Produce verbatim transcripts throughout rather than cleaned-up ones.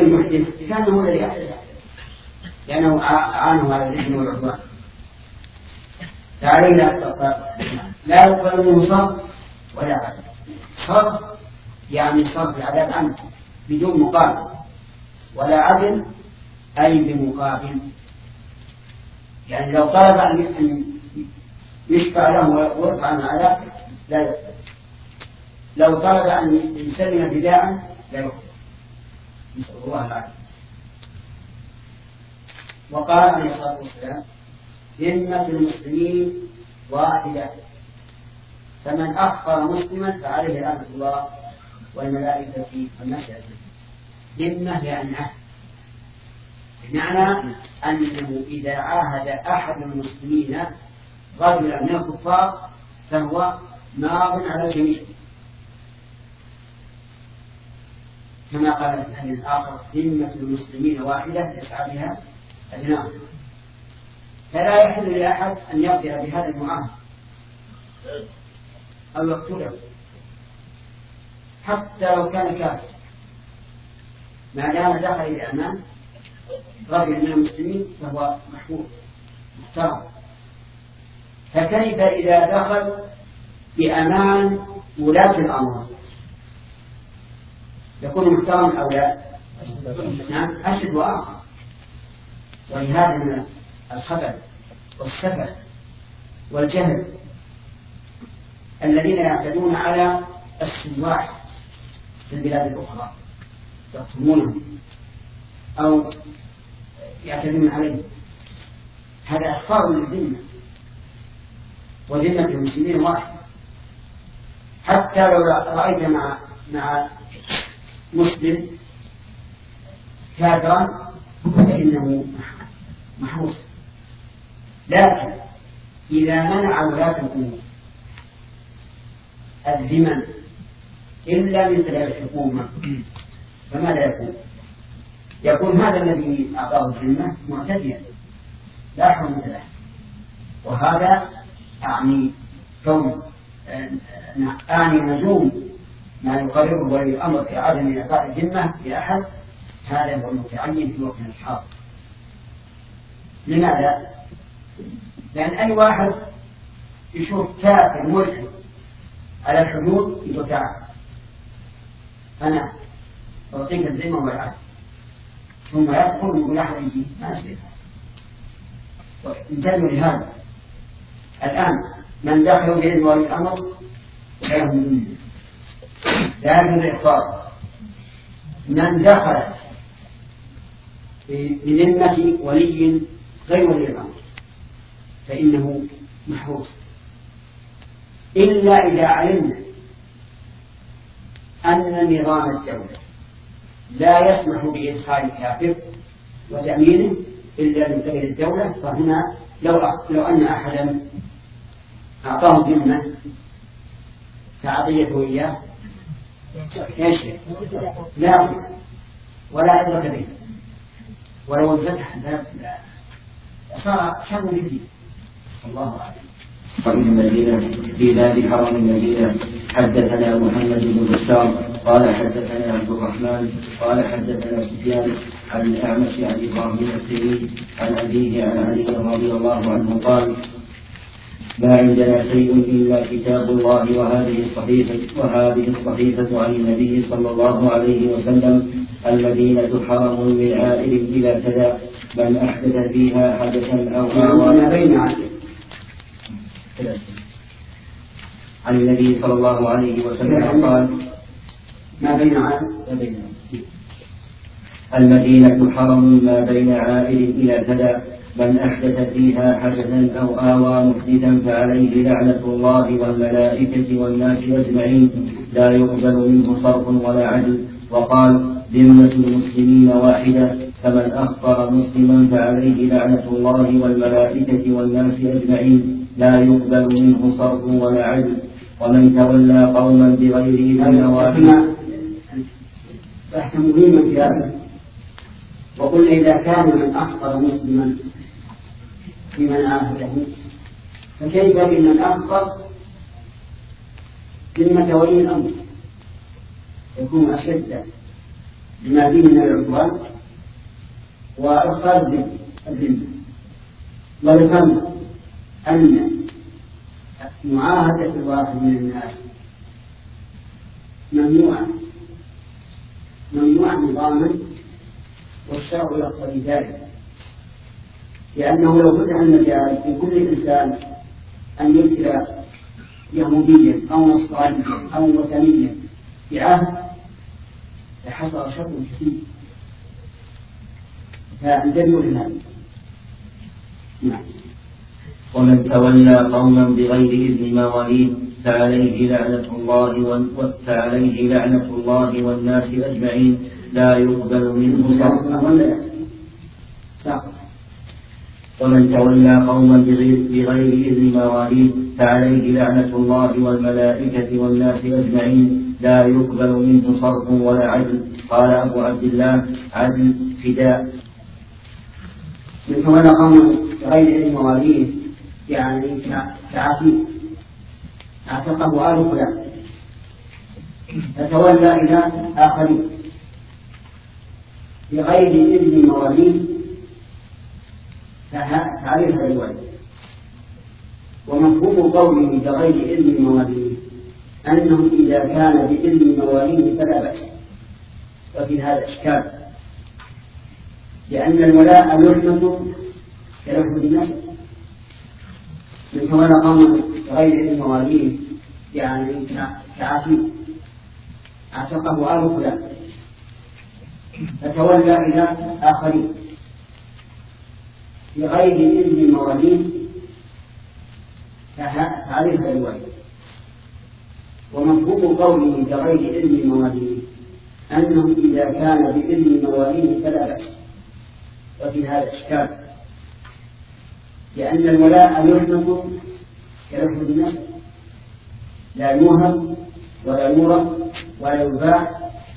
المحدث كان هو الذي أحدث لأنه عانه على الإثم والعدوان. فعليه لا يقبل منه صرف ولا عدل. صرف يعني صرف العذاب عنه بدون مقابل، ولا عدل أي بمقابل. يعني لو طلب أن يشفع له ويرفع عن العذاب لا يقبل، لو طلب أن يسلم فداء لا يقبل. نسأل الله العافية. وقال عليه الصلاة والسلام: ذمة المسلمين واحدة، فمن أخبر مسلما فعليه لعنة الله والملائكة والناس أجمعين. ذمة يعني عهد، بمعنى أنه إذا عاهد أحد المسلمين رجلا من الكفار فهو ماض على الجميع، كما قال في الحديث الآخر: ذمة المسلمين واحدة يسعى بها أدناهم. فلا يحل لأحد أن يقضي بهذا المعاهد أو يقتله حتى لو كان كافر، ما دام دخل بأمان رجل من المسلمين فهو محفوظ محترم. فكيف إذا دخل بأمان ولاة الأمر؟ يكون محترم أو لا؟ نعم، أشد وأعظم. ولهذا من الخبث والسفه والجهل الذين يعتدون على السواح في البلاد الأخرى، يقتلونهم أو يعتدون عليهم. هذا إخفاء للذمة، وذمة المسلمين واحد. حتى لو رأيت مع مع مسلم كافرا فإنه محروس. لكن إذا منع ولاة الأمور الذمم إلا من خلال الحكومة فماذا يكون؟ يكون هذا الذي أعطاه الذمة معتديا لا حرمة له. وهذا أعني كون أعني نزوم ما يقرره ولي الأمر في عدم إعطاء الذمة لأحد، هذا هو المتعين في وقت الحاضر. لماذا؟ لأن أي واحد يشوف كافر ملحد على الحدود يقول: تعال أنا أعطيك الذمة والعدل، ثم يدخل ويقول: أحد يجي ما أسبق. انتبهوا لهذا. الآن من دخل بإذن ولي الأمر فله ذمة لا يجوز إحضاره. من دخل بذمة ولي غير ولي الأمر فإنه محروس، إلا إذا علمنا أن نظام الدولة لا يسمح بإدخال الكافر وتأمينه إلا من قبل الدولة، فهنا لو لو أن أحدا أعطاه ذمة فعطيته إياه يشرك لا ولا عبرة به، ولو انفتح الباب صار شر جديد. الله أعلم. وفي المدينة في باب حرم المدينة حدثنا محمد بن بشار قال حدثنا عبد الرحمن قال حدثنا سفيان عن الأعمش عن إبراهيم السيد عن أبيه عن علي رضي الله عنه قال: ما عندنا شيء إلا كتاب الله وهذه الصحيفة وهذه الصحيفة عن النبي صلى الله عليه وسلم: المدينة حرم من عائل إلى كذا، من أحدث فيها حدثا أو أعوان. عن النبي صلى الله عليه وسلم قال: ما بين عائل المدينة حرم ما بين عائل إلى كذا، من أحدث فيها حدثا أو آوى محدثا فعليه لعنة الله والملائكة والناس أجمعين، لا يقبل منه صرف ولا عدل. وقال: ذمة المسلمين واحدة، فمن أخبر مسلما فعليه لعنة الله والملائكة والناس أجمعين، لا يقبل منه صرف ولا عدل. ومن تولى قوما بغير إذن واحد. بحث مهم في هذا. وقل إذا كان من أخبر مسلما بمن عاهده فكيف بمن أخبر ذمة ولي الأمر؟ يكون أشد بما فيه من العدوان وإخراج الذمة. وذكرنا أن معاهدة الواحد من الناس ممنوعة ممنوعة نظاما، والشرع يقتضي ذلك، لأنه لو فتح المجال لكل إنسان أن يرسل يهوديا أو نصرانيا أو وثنيا بعهد لحصل شر كثير، فانتبهوا لهذا. نعم. ومن تولى قوما بغير إذن مواليه فعليه لعنة الله فعليه لعنة الله والناس أجمعين لا يقبل منه صرف. ومن تولى قوما بغير إذن مواليه فعليه لعنة الله والملائكة والناس أجمعين لا يقبل منه صرف ولا عدل. قال أبو عبد الله عدل فداء. من تولى قوما بغير إذن مواليه يعني كعفيف اعتقه آل فلان فتولى إلى آخرين بغير إذن مواليه فعليه الوعد. ومفهوم قوله بغير إذن مواليه أنه إذا كان بإذن مواليه فلا بأس، وفي هذا إشكال، لأن الولاء يحمد كلفظ النسب. من تولى قوم غير إذن مواليه يعني كعفيف اعتقه آل فلان فتولى إلى آخرين بغير إذن مواليه فعليه الوعد. ومفهوم قوله بغير إذن مواليه أنه إذا كان بإذن مواليه فلا بأس، وفي هذا إشكال، لأن الولاء يحمد كلفظ النسب لا يوهب ولا يورث ولا يباع،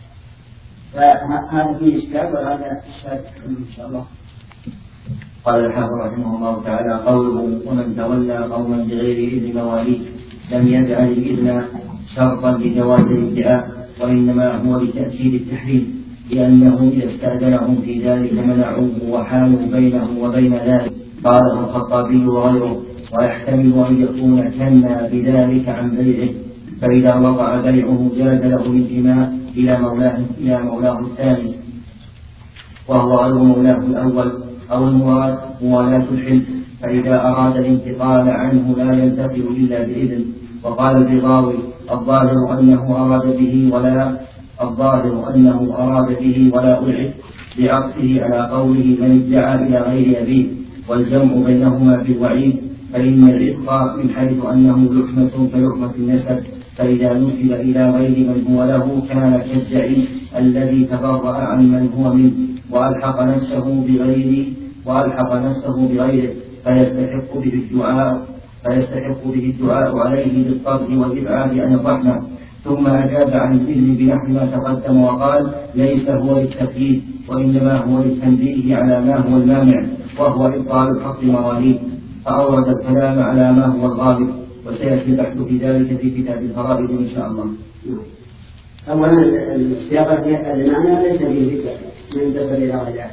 فهذا فيه إشكال وهذا إشكال إن شاء الله. قال الحافظ رحمه الله تعالى قوله ومن تولى قوما بغير إذن مواليه لم يجعل الإذن شرطا لجواز الادعاء، وإنما هو لتأكيد التحريم، لأنه إذا استأذنهم في ذلك منعوه وحالوا بينه وبين ذلك. قاله الخطابي وغيره ويحتمل أن يكون كنا بذلك عن بيعه، فإذا وقع بيعه جاز له الانتماء إلى مولاه إلى مولاه الثاني وهو غير مولاه الأول، أو المراد موالاة الحلف، فإذا أراد الانتقال عنه لا ينتقل إلا بإذن. وقال البغاوي الظاهر أنه أراد به ولا الظاهر أنه أراد به ولا ألحق بعطفه على قوله من ادعى إلى غير أبيه، والجمع بينهما في الوعيد، فإن الإبقاء من حيث أنه لحمة كلحمة النسب، فإذا نسب إلى غير من هو له كان كالزعيم الذي تبرأ عن من هو منه وألحق نفسه بغيره وألحق نفسه بغيره فيستحق به الدعاء فيستحق به الدعاء عليه بالطرد والإبعاد عن الرحمة. ثم أجاب عن الإذن بنحو ما تقدم وقال ليس هو للتقييد وإنما هو للتنبيه على ما هو المانع وهو إبطال حق مواليه، فأورد الكلام على ما هو الغالب، وسيأتي البحث في ذلك في كتاب الفرائض إن شاء الله. أولا السياق المعنى ليس فيه ذكر من دخل إلى غير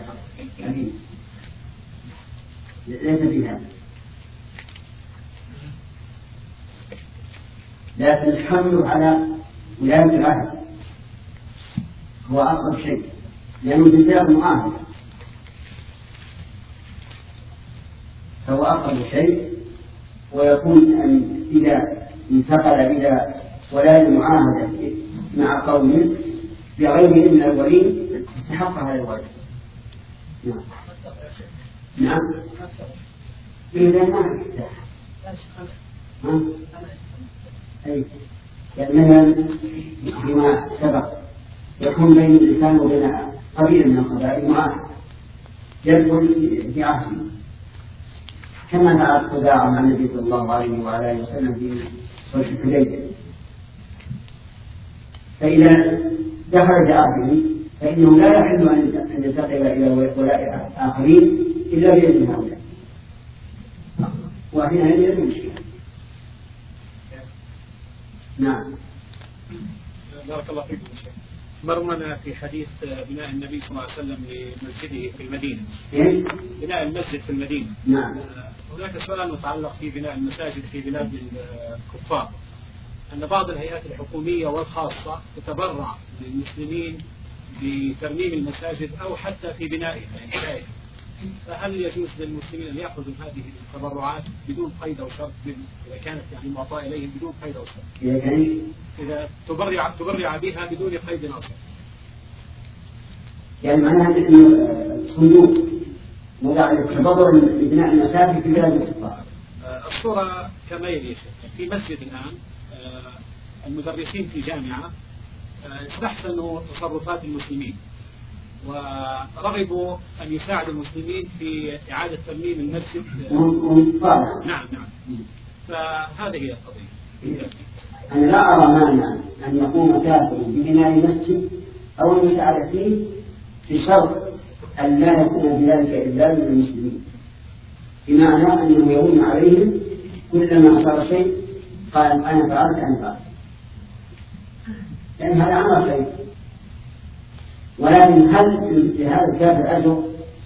ليس فيها، لكن الحمل على ولاية العهد هو أقرب شيء، لأنه بسياق معاهد فهو أقرب شيء، ويكون أن إذا انتقل إلى ولاية المعاهدة مع قوم بغير إذن الولي استحق هذا الولي. نعم نعم إذا ما ها أي يعني مثلا بما سبق يكون بين الإنسان وبين قبيلة من القبائل معاهد يدخل في عهده، كما فعل خزاعة مع النبي صلى الله عليه وعلى آله وسلم في صلح الحديبية. فإذا دخل في عهده فإنه لا يحل أن ينتقل إلى ولاء آخرين إلا بإذن هؤلاء، وحينئذ يجب المشكلة. نعم. بارك الله فيكم. مرمنا في حديث بناء النبي صلى الله عليه وسلم لمسجده في المدينة. إيه؟ بناء المسجد في المدينة. نعم. هناك سؤال متعلق في بناء المساجد في بلاد الكفار، أن بعض الهيئات الحكومية والخاصة تتبرع للمسلمين بترميم المساجد أو حتى في بنائها يعني. فهل يجوز للمسلمين أن يأخذوا هذه التبرعات بدون قيد أو شرط إذا كانت يعني معطاة إليهم بدون قيد أو شرط؟ إذا كان إذا تبرع تبرع بها بدون قيد أو شرط. يعني معناها أن الصندوق موضع للتبرع لبناء المساجد في بلاد الكفار. الصورة كما يلي في مسجد الآن المدرسين في جامعة استحسنوا تصرفات المسلمين ورغبوا أن يساعدوا المسلمين في إعادة ترميم المسجد. نعم نعم. فهذه هي القضية. أنا لا أرى مانعا أن يقوم كافر ببناء مسجد أو المساعدة فيه في شرط أن لا يكون بذلك إذلال للمسلمين، بمعنى أنه يهون عليهم كلما صار شيء قال أنا فعلت أنا فعلت، لأن هذا عمل خير. ولكن هل لهذا الكافر أجر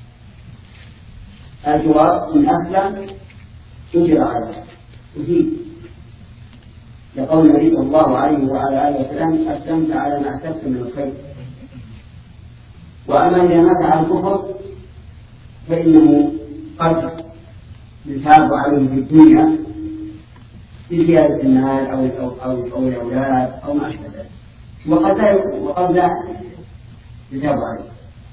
الجواب إن أسلم أجر عليه يزيد، لقول النبي صلى الله عليه وعلى آله وسلم أسلمت على ما أسلمت من الخير. وأما إذا مات على الكفر فإنه قد يثاب عليه في الدنيا بزيادة المال أو أو الأولاد أو ما أشبه ذلك، وقد لا وقد لا يثاب عليه.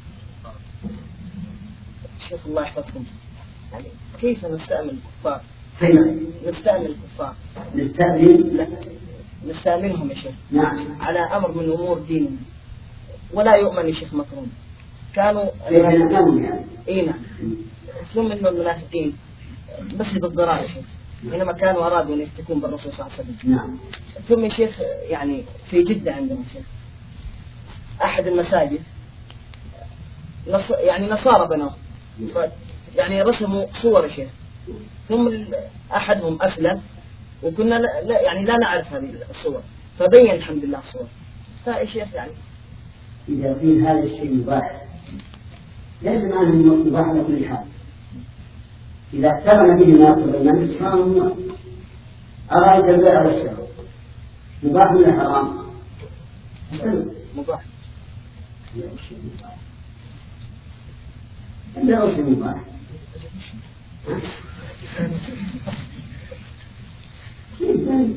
شيخ الله يحفظكم، يعني كيف نستأمن الكفار؟ كيف نستأمن الكفار؟ نستأمن نستأمنهم يا شيخ. نعم. على أمر من أمور ديننا، ولا يؤمن يا شيخ مكروم. كانوا يعني. إيه نعم. ثم من المنافقين بس بالضرائب، حينما كانوا أرادوا أن يفتكون بالرسول صلى الله عليه وسلم. نعم. ثم يا شيخ يعني في جدة عندنا شيخ أحد المساجد نص يعني نصارى بنوه، يعني رسموا صور يا شيخ، ثم أحدهم أسلم وكنا لا يعني لا نعرف هذه الصور، فبين الحمد لله الصور. فيا شيخ يعني إذا قيل هذا الشيء مباح ليس معنى أنه مباح على كل حال. إذا اقترن به الناس والمنس فهو مباح. أرأيت البيع والشراء مباح ولا حرام؟ مباح. عند أوش مباح. كيف ذلك؟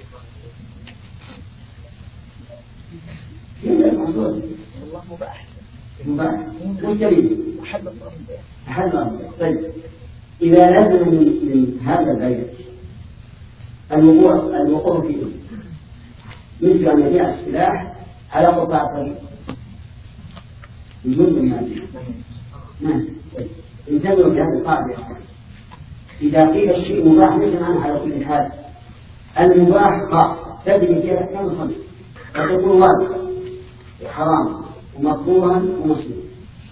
كيف المحصول؟ والله مباح. مباح. مجرد. أحد الله البيع. أحد الله. طيب. إذا لازم من هذا البيع الوقوع الوقوع فيه مثل أن يبيع السلاح على قطاع طريق يجوز من هذا. نعم. انتبهوا لهذه القاعدة. إذا قيل الشيء مباح ليس معنى على كل حال. المباح خاص تدري فيها الأحكام الخمس قد يكون واجبا وحراما ومكروها ومسلما.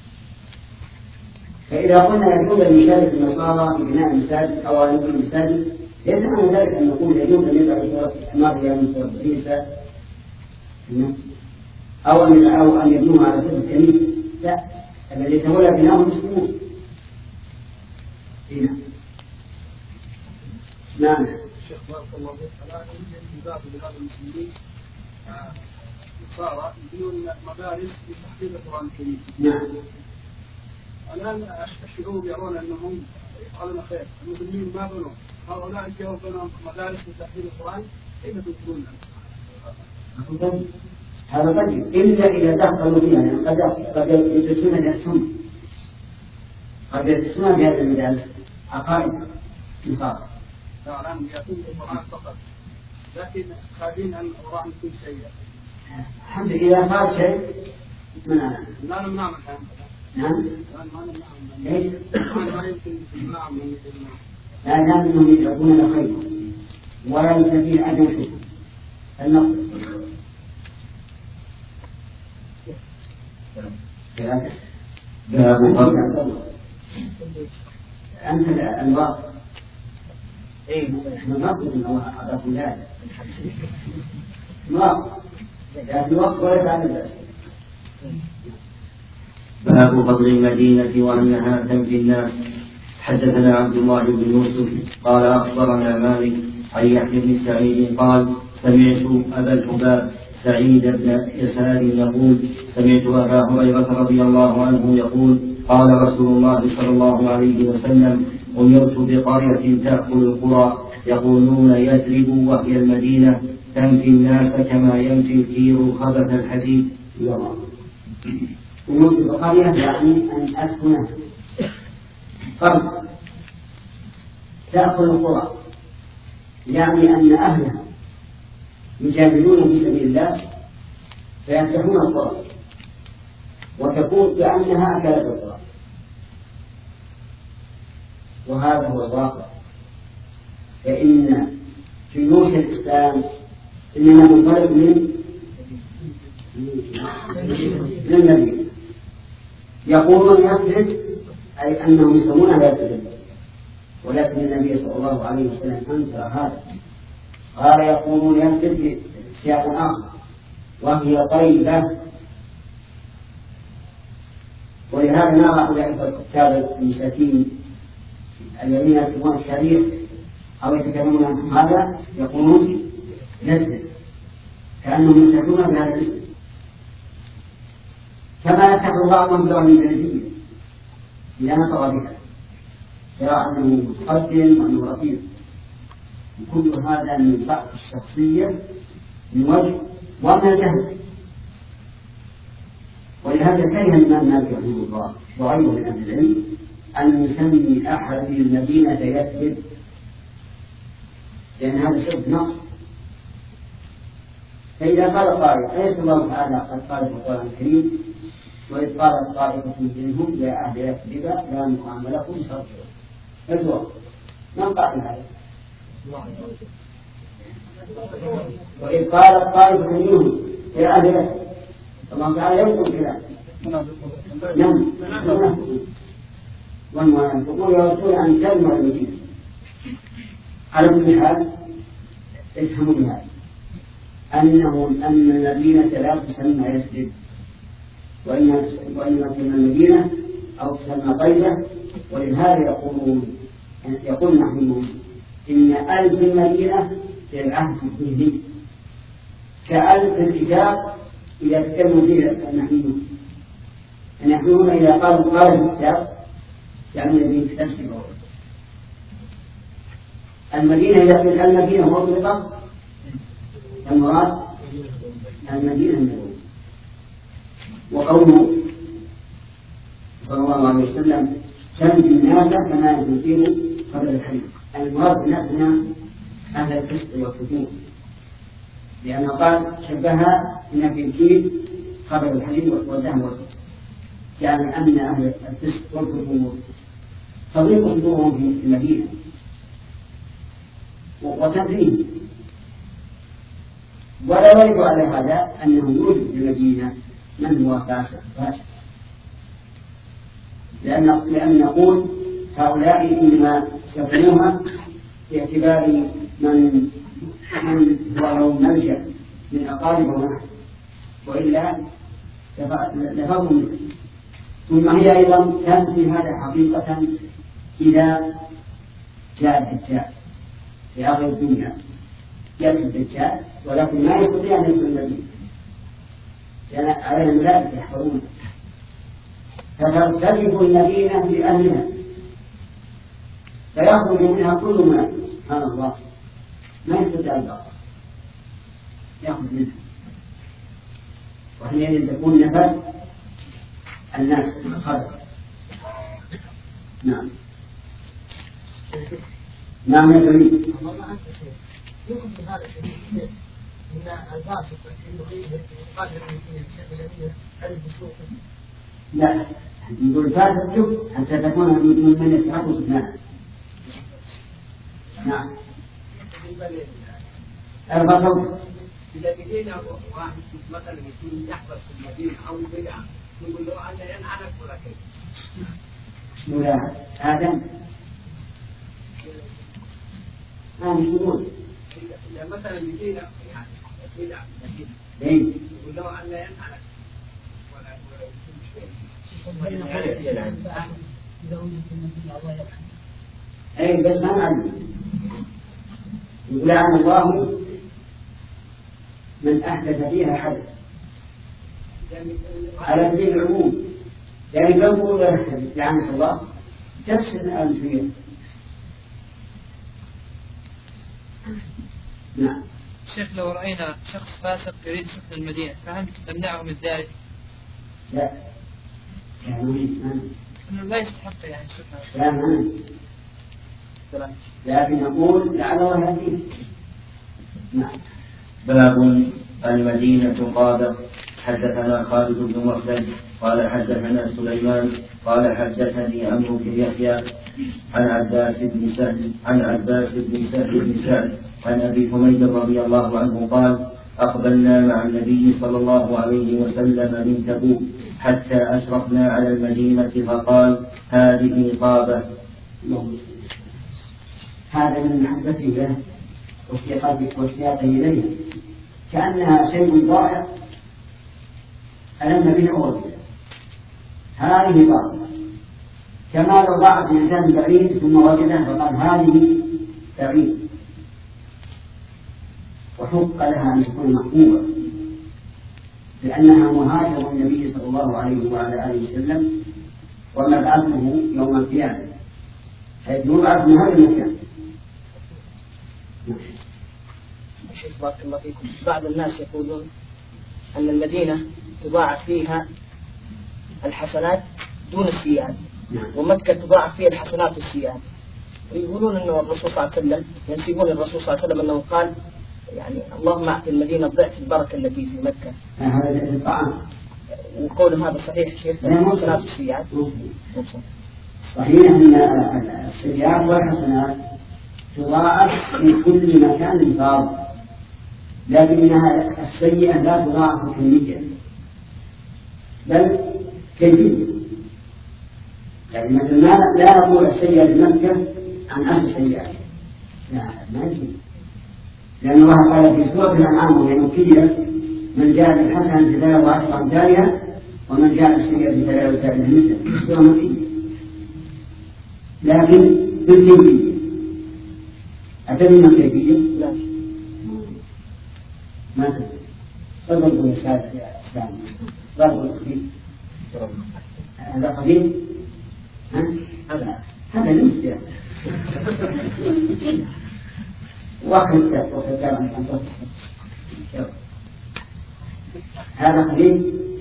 فإذا قلنا يجوز لمشارك النصارى في بناء المساجد أو أن يبنوا المساجد ليس معنى ذلك أن نقول يجوز أن يدعو صورة الحمار إلى من عيسى أو أن أو أن يبنوها على سبيل الكنيسة. لا، الذي تولى بناء المسلمون. هنا. نعم. الشيخ بارك الله فيك، الآن يوجد باب بلاد المسلمين نصارى يبنون مدارس لتحفيظ القرآن الكريم. نعم. الآن الشعوب يرون أنهم يفعلون خير، المسلمين ما بنوا، هؤلاء جاءوا بنوا مدارس لتحفيظ القرآن، كيف تنكرون؟ هذا طيب إلا إذا دخلوا فيها، يعني قد قد يدرسون الأسهم، قد يدرسون بهذه المدارس عقائد نصارى. لا الآن يأتون القرآن فقط، لكن خارجين عن وراء كل شيء. الحمد لله إذا صار شيء منعنا. لا نمنع من هذا. نعم. ليش؟ ما يمكن نمنع من لا لأنهم يدعون الخير ولا يستفيد عدم شيء. النقل. باب الفضل. أنت الواقع. إيه. إحنا نقول إنه على فلان. واقع. لكن الوقت ولا بعد البأس. باب فضل المدينة وأنها تنفي الناس. حدثنا عبد الله بن يوسف قال أخبرنا مالك عن يحيى بن سعيد قال سمعت أبا الحباب سعيد بن يسار يقول سمعت أبا هريرة رضي الله عنه يقول قال رسول الله صلى الله عليه وسلم أمرت بقرية تأكل القرى يقولون يثرب وهي المدينة تنفي الناس كما ينفي الكير خبث الحديد. أمرت بقرية يعني أن أسكنها قرية تأكل القرى يعني أن أهلها يجاهدون في سبيل الله فيفتحون القرى وتكون كأنها أكلت القرى، وهذا هو الواقع. فإن جيوش الإسلام إنما منطلق من من المدينة. يقولون يثرب أي أنهم يسمونها يثرب، ولكن النبي صلى الله عليه وسلم أنكر هذا، قال يقولون يثرب في سياق آخر وهي طيبة. ولهذا نرى أولئك الكتاب المساكين الذين يكتبون الشريع أو يتكلمون عن هذا يقولون يثرب كأنهم يستحقون بهذا الاسم، كما يتحدث بعضهم بلغة الإنجليزية إذا نطق بها يرى أنه متقدم وأنه رفيق، وكل هذا من ضعف الشخصية من وجه ومن الجهل. ولهذا كره الإمام مالك رحمه الله وغيره من أهل العلم أن يسمي أحد المدينة يثرب، لأن هذا شرط نقص. فإذا قال قائل أليس الله تعالى قد قال في القرآن الكريم وإذ قالت طائفة منهم يا أهل يثرب لا مقام لكم فارجعوا، فارجعوا من قال هذا؟ وإذ قالت طائفة منهم يا أهل يثرب الله تعالى يقول كذا نعم والمنافقون يردون عن كلمة المدينة. على كل حال افهموا بهذا أنه أن المدينة لا تسمى يثرب وإنما تسمى المدينة أو تسمى طيبة. ولهذا يقولون يقول نحن إن ألف المدينة في العهد الذهني كألف الكتاب إذا تكلموا فيه النحويون. النحويون إذا قالوا قال الكتاب يعني الذي كتاب سبعون. المدينة إذا قلت المدينة مطلقة المراد المدينة النبوية. وقوله صلى الله عليه وسلم تنفي الناس كما ينفيه قبل الحديث، المراد بالناس هنا أهل الفسق والفجور، لأنه قال شبهها إن في الكيد قبل الحديث والدهم والفجور، يعني أن أهل الفسق والفجور تضيق صدورهم في المدينة وتنفيه. ولا يرد على هذا أنه يوجد في المدينة من هو فاسق فاسق، لأن لأن نقول هؤلاء إنما سكنوها باعتبار من من هو لهم ملجأ من أقارب ونحن، وإلا لفظوا منه. ثم هي أيضا تنفي هذا حقيقة إذا جاء الدجال في آخر الدنيا، يأتي الدجال ولكن ما يستطيع أن يدخل المدينة لأن علينا الملائكة يحفظون، فترتجف المدينة بأهلها فيخرج منها كل ما سبحان الله ما يستطيع البقاء يخرج منها، وحينئذ تكون نفذ الناس خرج. نعم نعم يا سيدي. يمكن في هذا الشيء إن الفاسق يقدر من ألف سوق. لا نقول فاسق شوف حتى تكون من من يسحق سكنها. نعم البطل إذا بدينا واحد مثلا يكون يحفظ في المدينة أو بدعة نقول له أن ينعنك ولا كيف؟ ولا آدم ما يقول إذا مثلا بدينا يعني بدعة مدينة ليه؟ نقول له أن ينعنك ولا أي بس ما نعلم. يقول عن الله من أحدث فيها حدث على سبيل العموم، يعني لو نقول لعنة الله تفسد الألفية. نعم. شيخ لو رأينا شخص فاسق يريد سكن المدينة فهل تمنعه من ذلك؟ لا يعني أنه لا يستحق يعني سكن. لا ما لكن نقول لعل الله يهديه. نعم. باب المدينة قادة. حدثنا خالد بن مخلد قال حدثنا سليمان قال حدثني عمرو بن يحيى عن عباس بن سهل عن عباس بن سهل بن سعد عن أبي حميد رضي الله عنه قال أقبلنا مع النبي صلى الله عليه وسلم من تبوك حتى أشرفنا على المدينة فقال هذه قابة. هذا من محبته له وفي قلبك واشتياقه إليه كأنها شيء ضائع ألم به أول. هذه ضائع كما لو ضاعت إنسان بعيد ثم وجده فقال هذه بعيد، وحق لها أن تكون محبوبة لأنها مهاجر النبي صلى الله عليه وعلى آله وسلم ومبعثه يوم القيامة حيث يبعث من هذا المكان. شيخ بارك الله فيكم، بعض الناس يقولون أن المدينة تضاعف فيها الحسنات دون السيئات ومكة تضاعف فيها الحسنات والسيئات، ويقولون أنه الرسول صلى الله عليه وسلم ينسبون الرسول صلى الله عليه وسلم أنه قال يعني اللهم أعطي المدينة ضعف البركة التي في مكة. هذا الطعام وقول هذا صحيح شيخ الحسنات والسيئات؟ صحيح أن السيئات والحسنات تضاعف في كل مكان فاضل، لكنها السيئة لا تضاعف كمية بل كيفية. يعني مثلا لا نقول السيئة بمكة عن أهل السيئات، لا ما يجب، لأن الله قال في سورة الأنعام وهي مكية من جاء بالحسنة فله وعشر أمثالها ومن جاء بالسيئة فله وثالث مثله. سورة مكية لكن بالكيفية. أتدري ما الكيفية؟ لا ما تدري. تضرب يا سادة يا إسلام ضرب الخفيف. هذا خفيف؟ هذا هذا المسجد واحد واحد كلام عن تصل هذا خفيف.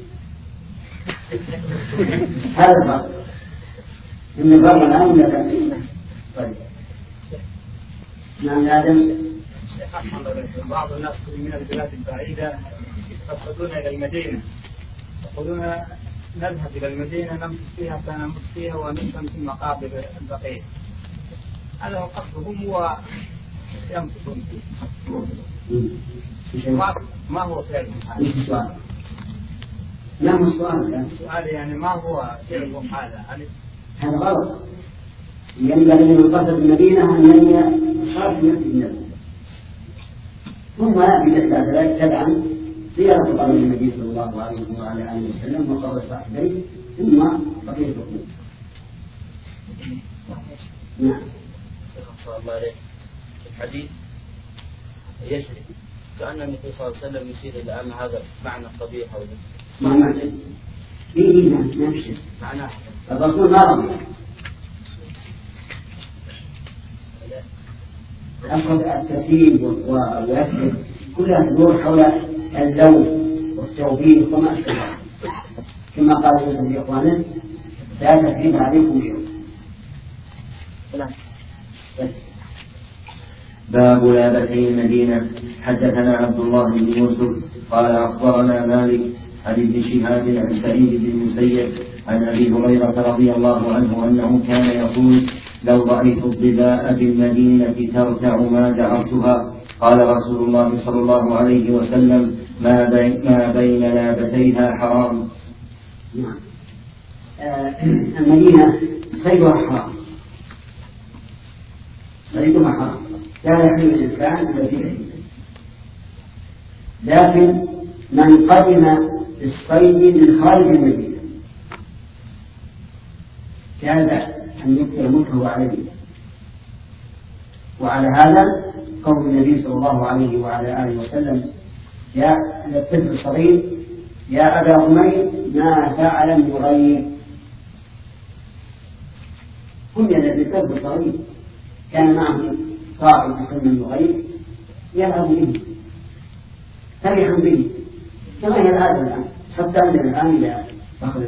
هذا الضرب إن الضرب الآن ولا لا؟ طيب نعم آدم. بعض الناس من البلاد البعيدة يقصدون إلى المدينة يقولون نذهب إلى المدينة نمكث فيها فنمت فيها ونسلم في مقابر البقية. هذا هو قصدهم ويمكثون فيه. ما هو فعلهم هذا؟ السؤال لا مو سؤال. السؤال يعني ما هو فعلهم هذا؟ هذا غلط. ينبغي للقصد المدينة أن ينوي أصحاب نفس النبي ثم بإحدى ذلك تبعا زيارة قبر النبي صلى الله عليه وعلى آله وسلم وقبر صاحبيه ثم بقية الحكومة. نعم. صلى الله عليه الحديث يشرك كأن النبي صلى الله عليه وسلم يشير إلى أن هذا معنى قبيح أو معنى إيه نفسه معناه الرسول ما رضي أخذ التسيب واليسر كلها تدور حول اللون والتوبيخ وما أشبه كما قال يوسف لإخوانه لا تثريب عليكم اليوم. باب لابتي المدينة. حدثنا عبد الله بن يوسف قال أخبرنا مالك عن ابن شهاب عن سعيد بن المسيب عن أبي هريرة رضي الله عنه أنه كان يقول لو رأيت الظباء بالمدينة ترتع ما دعرتها. قال رسول الله صلى الله عليه وسلم ما بين, ما بين لابتيها حرام. نعم. آه المدينة صيدها حرام، صيدها حرام لا يحل الإنسان إلا في بيته، لكن من قدم بالصيد من خارج المدينة جاز أن يبقي ملكه عليه. وعلى هذا قول النبي صلى الله عليه وعلى آله وسلم يا الطفل الصغير يا أبا أمير ما فعل النغير. كنا للطفل الصغير كان معه طائر يسمى النغير يذهب به فرحا به كما هي العادة الآن. حتى عندنا الآن إذا أخذ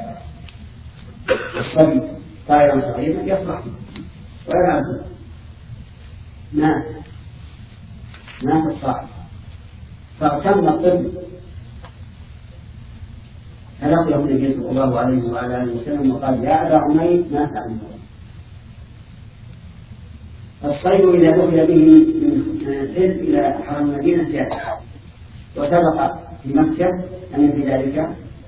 الصبي طائرا صغيرا يفرح ويلعب به. مات مات الطائر فاغتم الطفل فلقيه النبي صلى الله عليه وعلى آله وسلم وقال يا أبا عمير ما فعل الصيد إذا دخل به من الحل إلى حرم المدينة جاء. وسبق في مكة أن في ذلك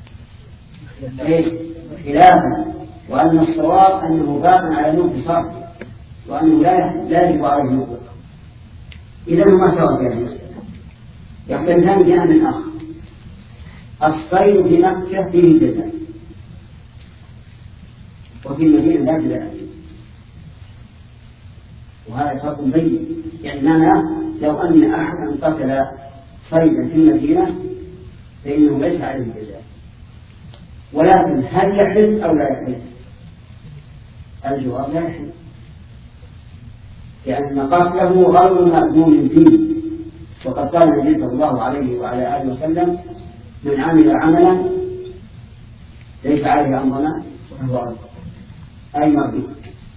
خلافا وأن الصواب أنه باق على الانتصار وأنه لا يجب عليه النقود. إذا ما سوى في هذه المسألة يختلفان جاء من آخر. الصيد في مكة فيه جزاء وفي المدينة لا جزاء فيه. وهذا فرق بين يعني معنى لو أن أحدا قتل صيدا في المدينة فإنه ليس عليه جزاء. ولكن هل يحل أو لا يحل؟ الجواب لا يحل لأن قتله غير مأذون فيه. وقد قال النبي صلى الله عليه وعلى آله وسلم من عمل عملا ليس عليه أمرنا فهو رد أي مردود.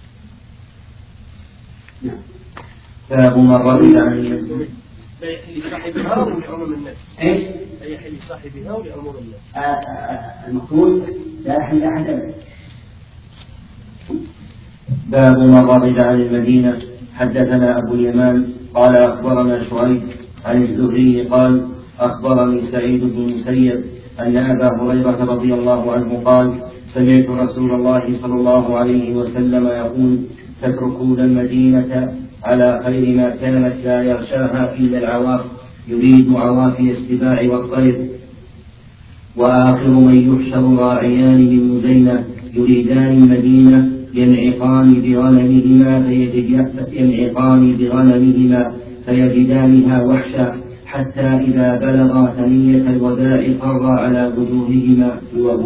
نعم. باب من رضي عن المسلم لا يحل صاحبها ولعموم الناس. ايش؟ لا يحل صاحبها ولعموم الناس. آه آه المقول لا يحل أحد أبدا. باب من رضي عن المدينة. حدثنا أبو اليمان قال أخبرنا شعيب عن الزهري قال أخبرني سعيد بن المسيب أن أبا هريرة رضي الله عنه قال سمعت رسول الله صلى الله عليه وسلم يقول تتركون المدينة على خير ما كانت لا يغشاها إلا العواف يريد عوافي السباع والطير. وآخر من يحشر راعيان من مزينة يريدان المدينة ينعقان بغنمهما ينعقان بغنمهما فيجدانها وحشا حتى إذا بلغا ثنية الوداع قر على وجوههما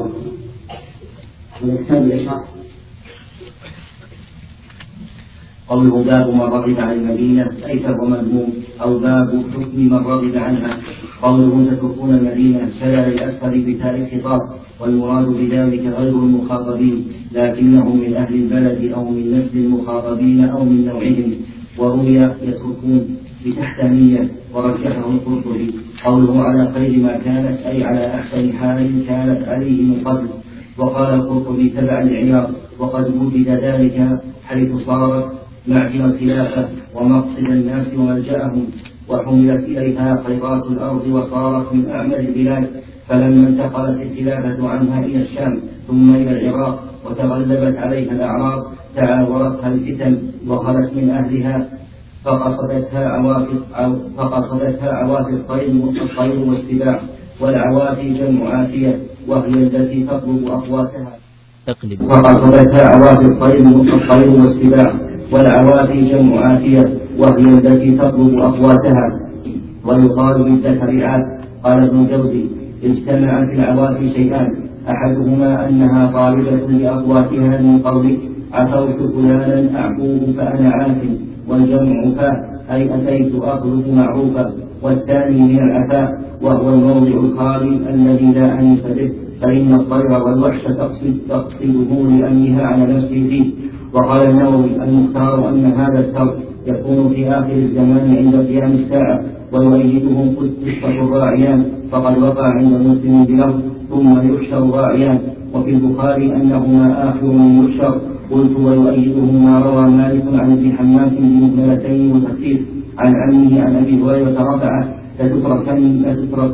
قوله باب من رغب عن المدينة أي فهو مذموم أو باب حكم من رغب عنها. قوله تتركون المدينة سير الأسفل بتاء الخطاب والمراد بذلك غير المخاطبين لكنهم من أهل البلد أو من نسل المخاطبين أو من نوعهم. وروي يتركون بتحتانية ورجحه القرطبي. قوله على خير ما كانت أي على أحسن حال كانت عليه من قبل. وقال القرطبي تبع العياض وقد وجد ذلك حيث صارت معجم الخلافة ومقصد الناس وملجأهم وحملت إليها خيرات الأرض وصارت من أعمل البلاد. فلما انتقلت الخلافة عنها إلى الشام ثم إلى العراق وتغلبت عليها الأعراب تعاورتها الفتن وخلت من أهلها فقصدتها عوافي فقصدتها عوافي الطير والسباع. والعوافي جمع عافية وهي التي تطلب أقواتها فقصدتها عوافي الطير والسباع. والعوافي جمع عافية وهي التي تطلب أقواتها. ويقال بالذكريات. قال ابن جوزي اجتمع في العوافي شيئان أحدهما أنها طالبة لأقواتها من قولك عفوت فلانا أعفوه فأنا عاف والجمع فاه أي أتيت أطلب معروفا. والثاني من العفاء وهو الموضع الخالي الذي لا أنس به فإن الطير والوحش تقصد تقصده لأنها على نفسه فيه. وقال النووي المختار أن هذا الترك يكون في آخر الزمان عند قيام الساعة ويؤيدهم قصة الراعيان فقد وقع عند مسلم بلفظ ثم يحشر راعيان. وفي البخاري أنهما آخر من يحشر. قلت ويؤيده ما روى مالك عن ابن حماس بمهملتين وتخفيف عن عمه عن أبي هريرة رفعه لتتركن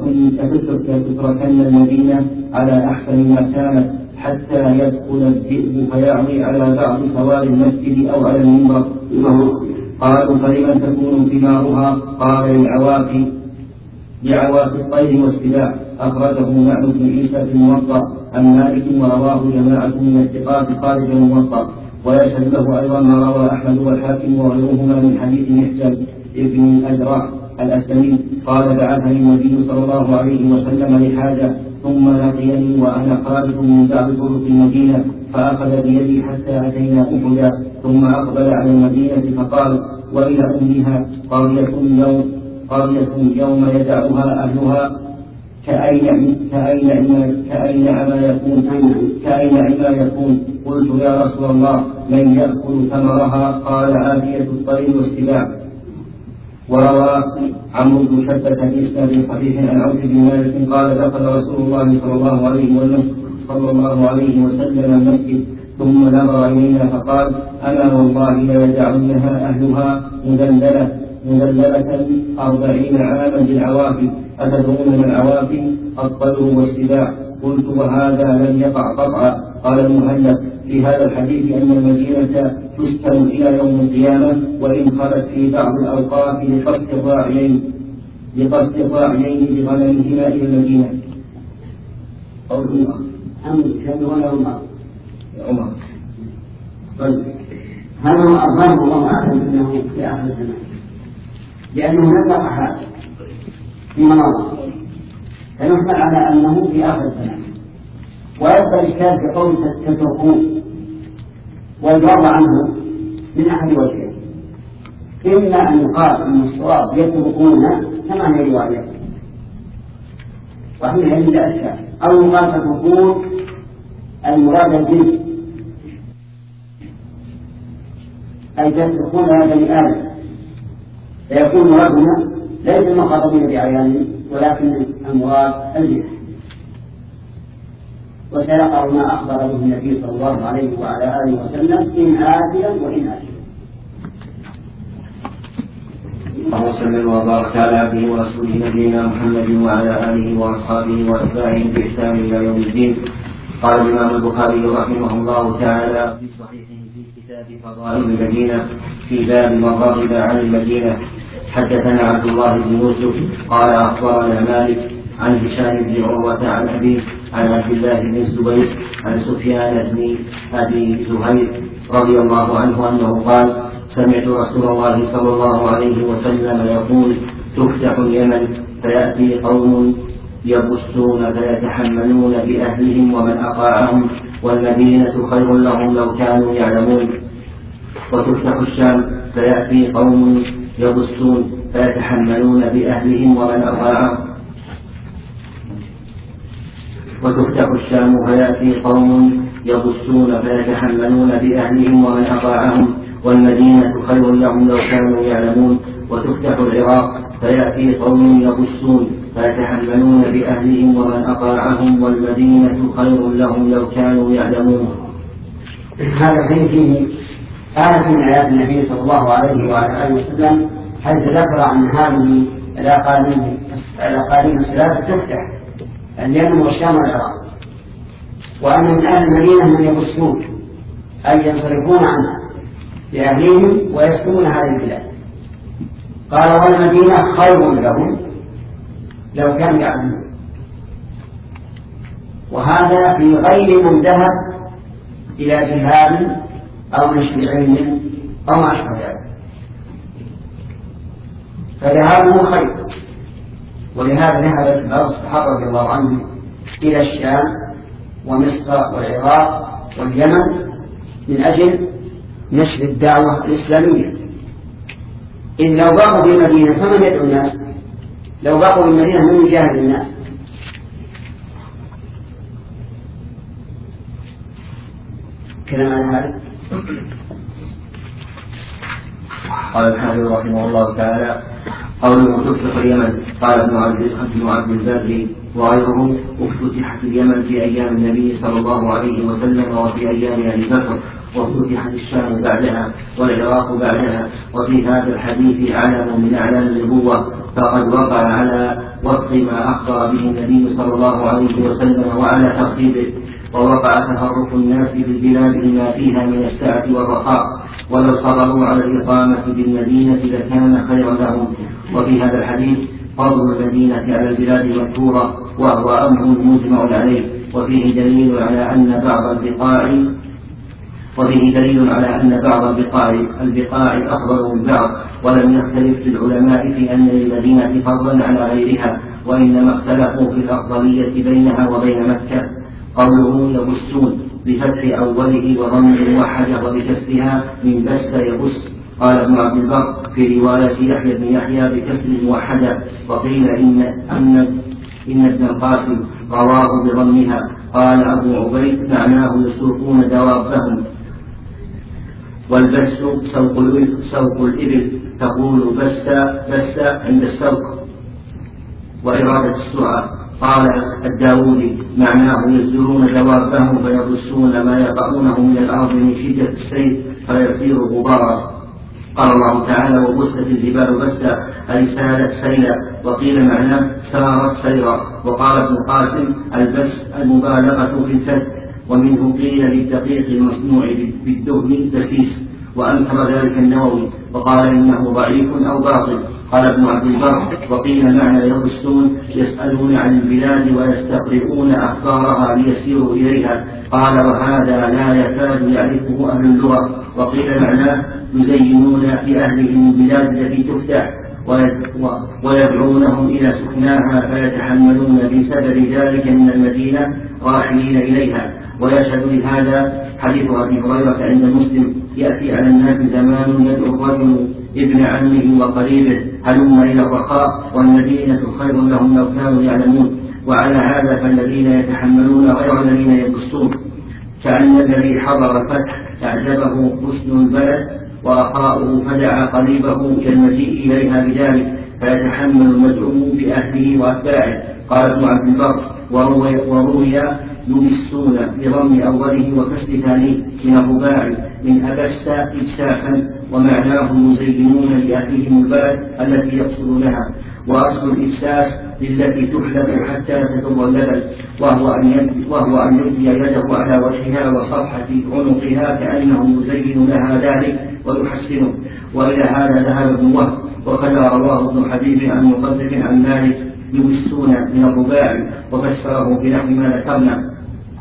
لتتركن المدينة على أحسن ما كانت حتى يدخل الذئب فيعوي على بعض سوار المسجد أو على المنبر. قالوا فلمن تكون ثمارها؟ قال للعوافي لعوافي الطير والسباع. أخرجه معن بن عيسى في الموطأ عن مالك ورواه جماعة من الثقات خارج الموطأ. ويشهد له أيضا ما روى أحمد والحاكم وغيرهما من حديث محجن ابن الأجرع الأسلمي قال بعثني النبي صلى الله عليه وسلم لحاجة ثم لقيني وأنا خارج من بعض طرق المدينة فأخذ بيدي حتى أتينا أحدا ثم أقبل على المدينة فقال وإلى أمها قرية يوم, قرية يوم يدعها أهلها كأين كأين كأين ما يكون كأين ما يكون قلت يا رسول الله من يأكل ثمرها قال عافية الطير والسباع. وروى عمرو بن شبة بإسناد صحيح عن عوف بن مالك قال دخل رسول الله صلى الله عليه وسلم صلى الله عليه وسلم المسجد ثم نظر إلينا فقال أنا والله ليجعلنها أهلها مذللة مذللة أربعين عاما بالعوافي أتدرون من العوافي الطير والسباع قلت وهذا لم يقع قطعا. قال المهلب في هذا الحديث أن المدينة تسكن إلى يوم القيامة وإن خلت في بعض الأوقات لقصد الراعيين لقصد الراعيين بغنمهما إلى المدينة. قوله أمر شهد ولا عمر عمر. طيب هذا هو أظن الله أعلم أنه في آخر الزمان لأنه لم يقع هذا في مناظر فنحمل على أنه في آخر الزمان. ويبقى الإشكال في قول تتركون والجواب عنه من أحد وجهين إما أن يقال أن الصواب يتركون كما هي رواية وحينئذ لا إشكال أو يقال تتركون المراد الجنس أي تتركون يا بني آدم فيكون مرادنا ليس المخاطبين بعيان ولكن المراد الجنس. وسيقع ما أخبر به النبي صلى الله عليه وعلى آله وسلم إن آجلا وإن آجلا. اللهم صل وبارك على عبده ورسوله نبينا محمد وعلى آله وأصحابه وأتباعه بإحسان إلى يوم الدين. قال الإمام البخاري رحمه الله تعالى في صحيحه في كتاب فضائل المدينة في باب من رغب عن المدينة حدثنا عبد الله بن يوسف قال أخبرنا مالك عن هشام بن عروة عن أبيه عن عبد الله بن الزبير عن سفيان بن أبي زهير رضي الله عنه أنه قال سمعت رسول الله صلى الله عليه وسلم يقول تفتح اليمن فيأتي قوم يبثون فيتحملون بأهلهم ومن أطاعهم والمدينة خير لهم لو كانوا يعلمون. وتفتح الشام فيأتي قوم يبثون فيتحملون بأهلهم ومن أطاعهم وتفتح الشام فيأتي قوم يبثون فيتحملون بأهلهم ومن أطاعهم والمدينة خير لهم لو كانوا يعلمون. وتفتح العراق فيأتي قوم يبثون فيتحملون بأهلهم ومن أطاعهم والمدينة خير لهم لو كانوا يعلمون. هذا فيه آية من آيات النبي صلى الله عليه وعلى آله وسلم حيث ذكر عن هذه الأقاليم الثلاثة تفتح اليمن والشام والعراق وأن من أهل المدينة من يبثون أي ينصرفون عنها بأهلهم ويسكنون هذه البلاد. قال والمدينة خير لهم لو كانوا يعلمون. وهذا في غير من ذهب إلى جهاد أو نشر علم أو ما أشبه ذلك فذهابه خير. ولهذا ذهب بعض الصحابة رضي الله عنهم إلى الشام ومصر والعراق واليمن من أجل نشر الدعوة الإسلامية. إن لو بقوا في المدينة فمن يدعو الناس؟ لو بقوا في المدينة من يجاهد الناس؟ كلام عن هذا. قال الحافظ رحمه الله تعالى قوله تفتح اليمن قال ابن عبد البر وغيره افتتحت اليمن في أيام النبي صلى الله عليه وسلم وفي أيام أبي بكر وافتتحت الشام بعدها والعراق بعدها. وفي هذا الحديث علم من أعلام النبوة فقد وقع على وفق ما أخبر به النبي صلى الله عليه وسلم وعلى ترتيبه. ووقع تفرق الناس في البلاد بما فيها من السعة والرخاء ولو صبروا على الإقامة بالمدينة لكان خيرا لهم. وفي هذا الحديث فضل المدينة على البلاد مذكورة وهو أمر مجمع عليه وفيه دليل على أن بعض البقاع وفيه دليل على أن بعض البقاع البقاع أفضل من بعض، ولم يختلف العلماء في أن للمدينة فضلا على غيرها، وإنما اختلفوا في الأفضلية بينها وبين مكة. قوله يبسون بفتح أوله وضم الموحدة وبكسرها من بس يبس. قال ابن عبد البر في رواية يحيى بن يحيى بكسر الموحدة، وقيل إن أن إن ابن القاسم رواه بضمها. قال أبو عبيد معناه يسوقون دوابهم. والبس سوق الإبل, سوق الإبل تقول بس بس عند السوق وإرادة السرعة. قال الداودي معناه يزدرون دوابهم فيبسون ما يقعونه من الأرض من شدة السيل فيصير غبارا. قال الله تعالى وبست الجبال بسا أي سالت سيلا، وقيل معناه سارت سيرا. وقال ابن قاسم البس المبالغة في الفتح، ومنه قيل للدقيق المصنوع بالدهن تسيس، وأنكر ذلك النووي وقال إنه ضعيف أو باطل. قال ابن عبد البر وقيل معنى يبسون يسألون عن البلاد ويستقرئون أخبارها ليسيروا إليها. قال وهذا لا يكاد يعرفه أهل اللغة. وقيل معناه يزينون لأهلهم البلاد التي تفتح ويدعونهم إلى سكناها فيتحملون بسبب ذلك من المدينة راحلين إليها. ويشهد لهذا حديث أبي هريرة عند مسلم يأتي على الناس زمان يدعو الرجل ابن عمه وقريبه هلم إلى الرخاء والمدينة خير لهم لو كانوا يعلمون. وعلى هذا فالذين يتحملون غير الذين يبصون، كأن الذي حضر الفتح أعجبه حسن البلد ورخاؤه فدعا قريبه إلى المجيء إليها بذلك فيتحمل المدعو بأهله وأتباعه. قال ابن عبد البر وروي يبسون بضم أوله وكسر ثانيه من الرباع من أبس إبساحا، ومعناه يزينون لأهلهم البلد التي يقصدونها. وأصل الإبساس للتي تحلب حتى تدر اللبن، وهو أن وهو أن يبدي يده على وجهها وصفحة عنقها كأنه يزين لها ذلك ويحسنه. وإلى هذا ذهب ابن وهب، وكذا رواه ابن حبيب عن مقدم عن مالك يبسون من الرباع وفسره بنحو ما ذكرنا.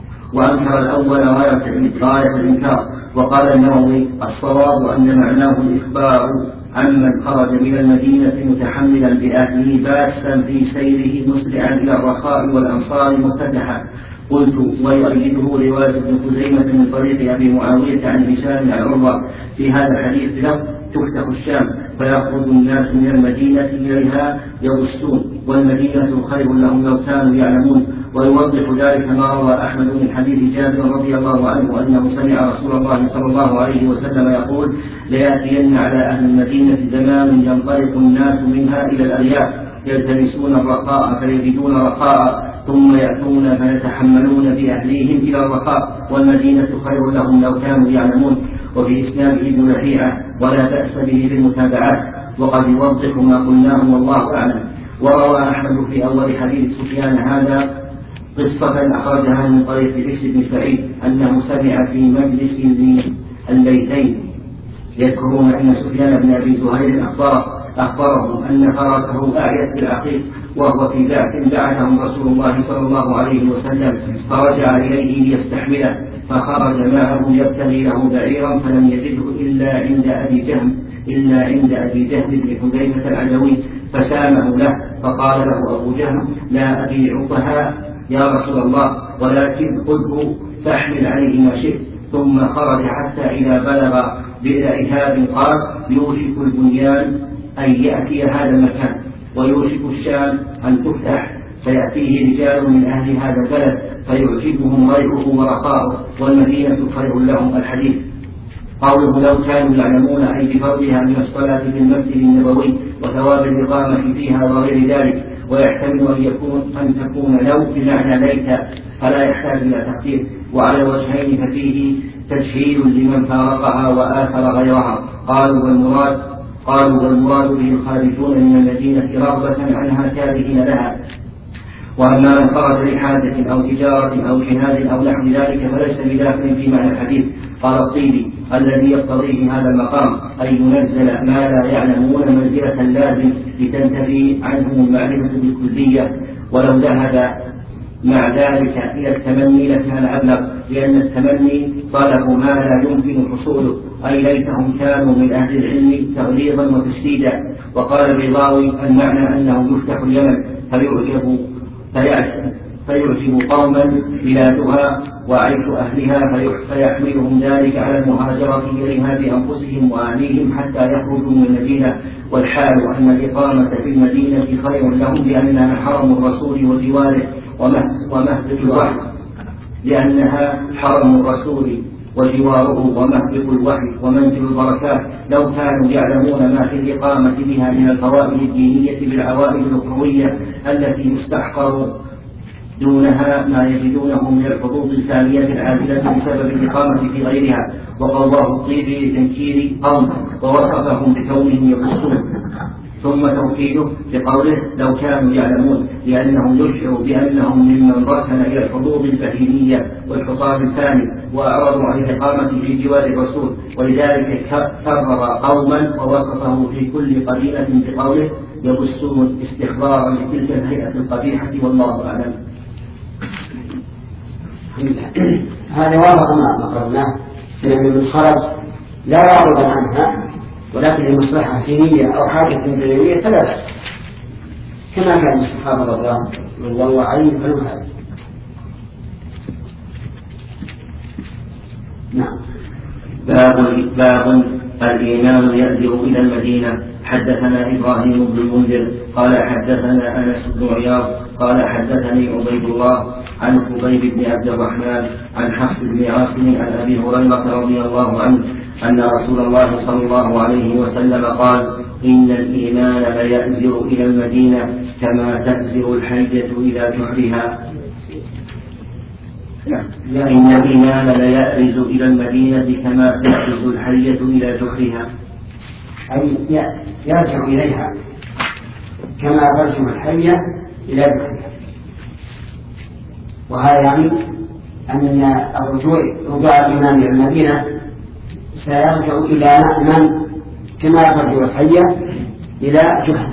وأنكر الأول غاية الإنكار. وقال النووي الصواب أن معناه الإخبار عمن خرج من المدينة متحملا بأهله باسا في سيره مسرعا إلى الرخاء والأمصار مفتتحا. قلت ويؤيده رواية ابن خزيمة من طريق أبي معاوية عن هشام عن عروة في هذا الحديث له تفتح الشام فيخرج الناس من المدينة إليها يبصون، والمدينة خير لهم لو كانوا يعلمون. ويوضح ذلك ما روى أحمد من حديث جابر رضي الله عنه أنه سمع رسول الله صلى الله عليه وسلم يقول ليأتين على أهل المدينة زمان ينطلق الناس منها إلى الأرياف يلتمسون الرخاء فيجدون رخاء ثم يأتون فيتحملون بأهليهم إلى الرخاء والمدينة خير لهم لو كانوا يعلمون. وفي إسناده ابن لهيعة ولا بأس به بالمتابعات، وقد يوضح ما قلناه والله أعلم. وروى أحمد في أول حديث سفيان هذا قصة أخرجها من طريق بشر بن سعيد أنه سمع في مجلس الليثين يذكرون أن سفيان بن أبي زهير أخبره أخبرهم أن فرسه أعيت بالعقيق وهو في بعث بعثهم رسول الله صلى الله عليه وسلم فرجع إليه ليستحمله فخرج معه يبتغي له بعيرا فلم يجده إلا عند أبي جهم إلا عند أبي جهم بن حذيفة العدوي فسامه له فقال له أبو جهم لا أبيعكها يا رسول الله ولكن خذه فاحمل عليه ما شئت. ثم خرج حتى إذا بلغ بئر إهاب قال يوشك البنيان أن يأتي هذا المكان ويوشك الشام أن تفتح فيأتيه رجال من أهل هذا البلد فيعجبهم ريعه ورخاؤه والمدينة خير لهم. الحديث. قوله لو كانوا يعلمون أي بفضلها من الصلاة في المسجد النبوي وثواب الإقامة فيها وغير ذلك. ويحتمل أن يكون أن تكون لو بمعنى ليت فلا يحتاج إلى تقدير. وعلى وجهين ففيه تجهيل لمن فارقها وآثر غيرها. قالوا والمراد قالوا والمراد به الخارجون من المدينة رغبة عنها كارهين لها. وأما من خرج لحاجة أو تجارة أو جهاد أو نحو ذلك فليس بداخل في معنى الحديث. قال الطيبي الذي يقتضيه هذا المقام أي ينزل ما لا يعلمون منزلة اللازم لتنتفي عنهم المعرفة بالكلية. ولو ذهب مع ذلك إلى التمني لكان أبلغ، لأن التمني طلب ما لا يمكن حصوله، أي ليتهم كانوا من أهل العلم تغليظا وتشديدا. وقال البيضاوي المعنى أنه يفتح اليمن فيعجب فيعجب قوما بلادها وعيش أهلها فيحملهم ذلك على المهاجرة إليها بأنفسهم وأهليهم حتى يخرجوا من المدينة، والحال أن الإقامة في المدينة خير لهم لأنها حرم الرسول وجواره ومهبط الوحي لأنها حرم الرسول وجواره ومهبط الوحي ومنزل البركات. لو كانوا يعلمون ما في الإقامة بها من الفوائد الدينية بالعوائد الأخروية التي يستحقر دونها ما يجدونه من الحظوظ الثانية العادلة بسبب الإقامة في غيرها. وقضاه الطيبي لتنكير قوم ووصفهم بكونهم يقصون، ثم توكيده بقوله لو كانوا يعلمون، لأنه يشعر بأنهم ممن ركن إلى الحظوظ البهيمية والحصاد الثاني وأعرضوا عن الإقامة في جوار الرسول، ولذلك كرر قوما ووصفه في كل قبيلة بقوله يبثون استحضارا لتلك الهيئة القبيحة. والله أعلم. هذا واضح ما قلناه، لأن الخرج لا يعرض عنها، ولكن المصلحة دينية أو حاجة دينية فلا بأس، كما كان الصحابة رضي الله عنهم فالمهاجر. نعم. باب باب الإيمان يأذر إلى المدينة. حدثنا إبراهيم بن المنذر قال حدثنا أنس بن عياض قال حدثني عبيد الله عن خبيب بن عبد الرحمن عن حفص بن عاصم عن أبي هريرة رضي الله عنه أن رسول الله صلى الله عليه وسلم قال إن الإيمان ليأزر إلى المدينة كما تأزر الحية إلى جحرها. إن الإيمان ليأرز إلى المدينة كما تأرز الحية إلى جحرها، أي يرجع إليها كما ترجع الحية إلى جحرها. وهذا يعني أن الرجوع رجوع الإيمان إلى المدينة سيرجع إلى من كما ترجع الحية إلى جحرها.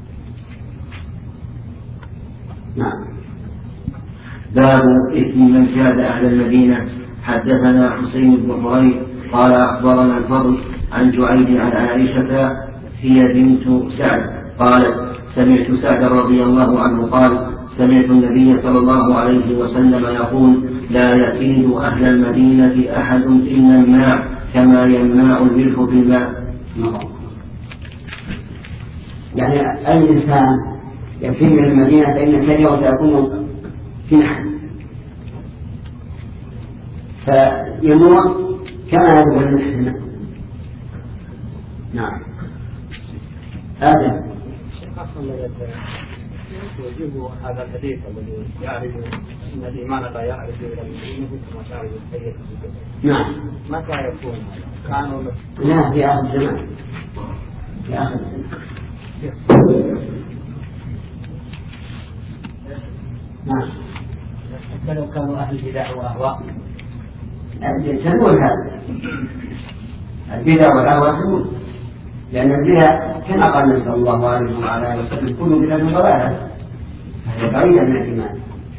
نعم. باب إثم من كاد أهل المدينة. حدثنا حسين بن حريث قال أخبرنا الفضل عن جعيد عن عائشة هي بنت سعد قالت سمعت سعد رضي الله عنه قال سمعت النبي صلى الله عليه وسلم يقول لا يكيد أهل المدينة أحد إلا الماء كما يمنع الملح بالماء. يعني أي إنسان يكيد من المدينة فإن كيده سيكون في نحن فيموت كما يدخل المحسن. نعم. هذا يجيب هذا الحديث الذي يعرف ان الايمان لا يعرف الى المدينه كما تعرف الحيه. نعم. متى يكون هذا؟ كانوا لا في اخر الزمان، في اخر الزمان. نعم. حتى لو كانوا اهل بدع واهواء يسمون هذا البدع والاهواء يسمون، لان البدع كما قال النبي صلى الله عليه وعلى اله وسلم كل بدعة ضلالة، فهي بعيدة من الإيمان.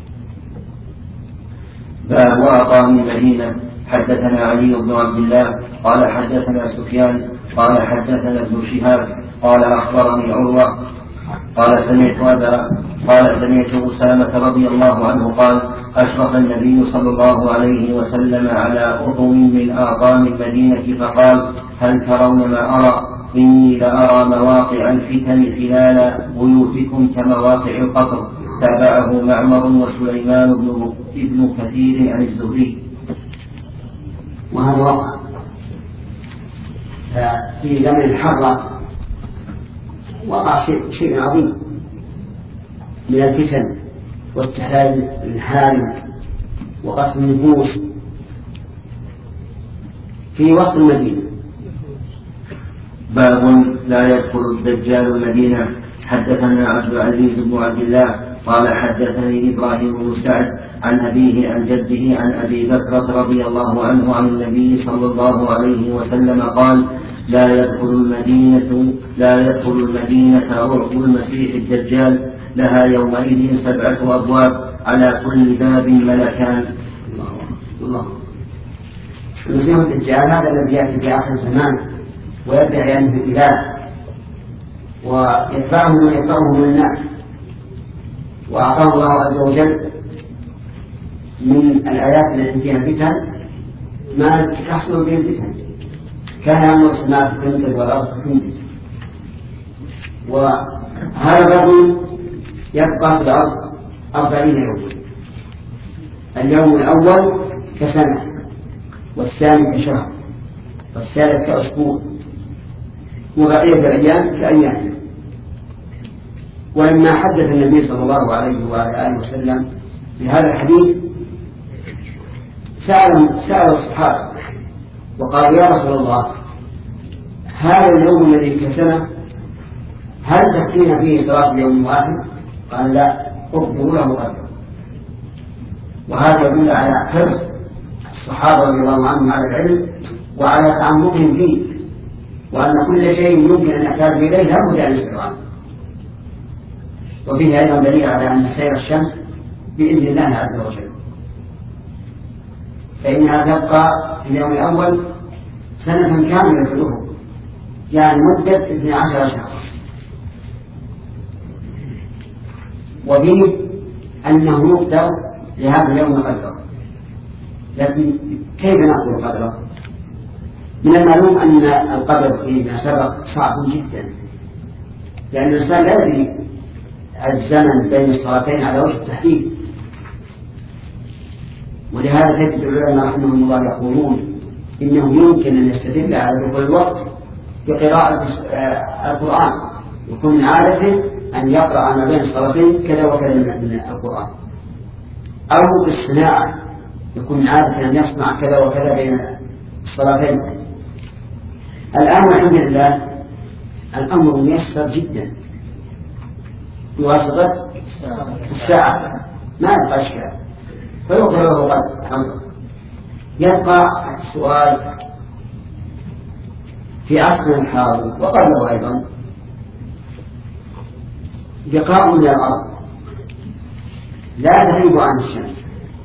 باب أقام المدينة. حدثنا علي بن عبد الله قال حدثنا سفيان قال حدثنا ابن شهاب قال أخبرني عروة قال سمعت أبا قال سمعت أسامة رضي الله عنه قال أشرف النبي صلى الله عليه وسلم على أطم من أعظام المدينة فقال هل ترون ما أرى؟ إني لأرى مواقع الفتن خلال بيوتكم كمواقع القطر. تابعه معمر وسليمان بن ابن كثير عن الزهري. وهذا وقع في زمن الحرة وقع شيء, شيء عظيم من الفتن والتحايل الحال وقتل النفوس في وسط المدينة. باب لا يدخل الدجال المدينة. حدثنا عبد العزيز بن عبد الله قال حدثني إبراهيم بن سعد عن أبيه عن جده عن أبي بكر رضي الله عنه عن النبي صلى الله عليه وسلم قال لا يدخل المدينة لا يدخل المدينة روح المسيح الدجال لها يومئذ سبعة أبواب على كل باب ملكان. الله. المسيح الدجال هذا الذي يأتي في آخر الزمان ويدعي أنه إله ويتبعه من يتبعه من الناس، وأعطاه الله عز وجل من الآيات التي فيها الفتن ما تحصل به الفتن، كان يأمر السماء تنزل والأرض تنزل. وهذا الرجل يبقى في الأرض أربعين يوما، اليوم الأول كسنة، والثاني كشهر، والثالث كأسبوع، وبقية الأيام كأيام. ولما حدث النبي صلى الله عليه وعلى آله وسلم بهذا الحديث سأل سأل الصحابة وقال: يا رسول الله، هذا اليوم الذي كسنة هل تكفينا فيه صلاة اليوم واحد؟ قال: لا، اقدروا له قدره. وهذا يدل على حرص الصحابة رضي الله عنهم على العلم وعلى تعمقهم فيه، وأن كل شيء يمكن أن يحتاج إليه لا بد أن يسأل عنه. وفيه أيضا دليل على أن سير الشمس بإذن الله عز وجل، فإنها تبقى في اليوم الأول سنة كاملة في الأفق، يعني مدة اثني عشر شهرا. وفيه أنه يقدر لهذا اليوم قدره، لكن كيف نقدر قدره؟ من المعلوم أن القدر فيما سبق صعب جدا، لأن الإنسان لا يدري الزمن بين الصلاتين على وجه التحديد. ولهذا تجد العلماء رحمهم الله يقولون إنه يمكن أن يستدل على دخول الوقت بقراءة القرآن، يكون من عادته أن يقرأ ما بين الصلاتين كذا وكذا من القرآن، أو بالصناعة يكون من عادته أن يصنع كذا وكذا بين الصلاتين. الآن الحمد لله الأمر ميسر جدا بواسطة الساعة، ما يبقى أشكال، فيقرأ له قد يبقى السؤال في عصر الحاضر وقبله أيضا: بقاء من الأرض لا تغيب عن الشمس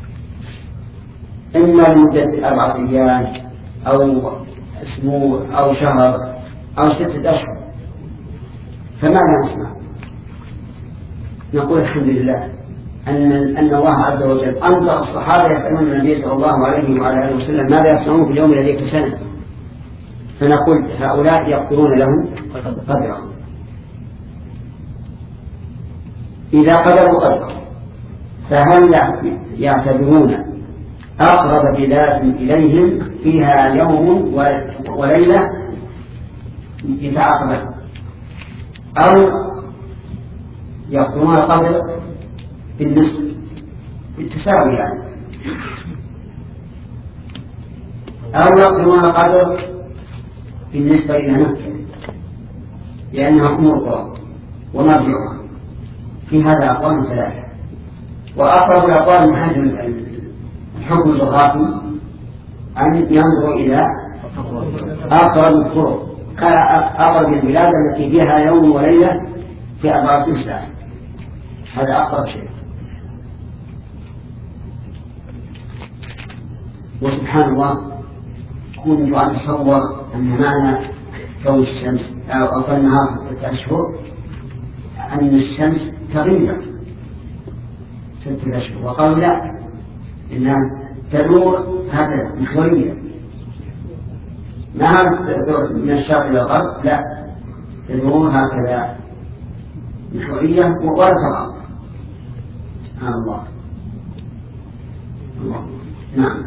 إما لمدة أربعة أيام أو أسبوع أو شهر أو ستة أشهر، فماذا نصنع؟ نقول الحمد لله أن أن الله عز وجل أنطق الصحابة يسألون النبي صلى الله عليه وعلى آله وسلم ماذا يصنعون في اليوم الذي كسنه، فنقول هؤلاء يقدرون لهم قدرهم. إذا قدروا قدرهم فهل يعتبرون أقرب بلاد إليهم فيها يوم وليلة يتعاقبون، أو يقدرون القدر بالنسبة بالتساوي يعني، أو يقدرون القدر بالنسبة إلى مكة لأنها أم القرى ومرجعها. في هذا أقوال ثلاثة، وأقرب الأقوال من حيث الحكم الجغرافي أن ينظر إلى أقرب الطرق، أقرب البلاد التي فيها يوم وليلة في أربعة وعشرين ساعة، هذا أقرب شيء. وسبحان الله كنت أن أتصور أن معنى كون الشمس أو أو النهار ستة أشهر أن الشمس تغيب ستة أشهر، وقالوا لا، إنها تدور هكذا محورية، ما من الشرق إلى الغرب، لا، تدور هكذا محورية ولا تغاب. سبحان الله. الله. نعم.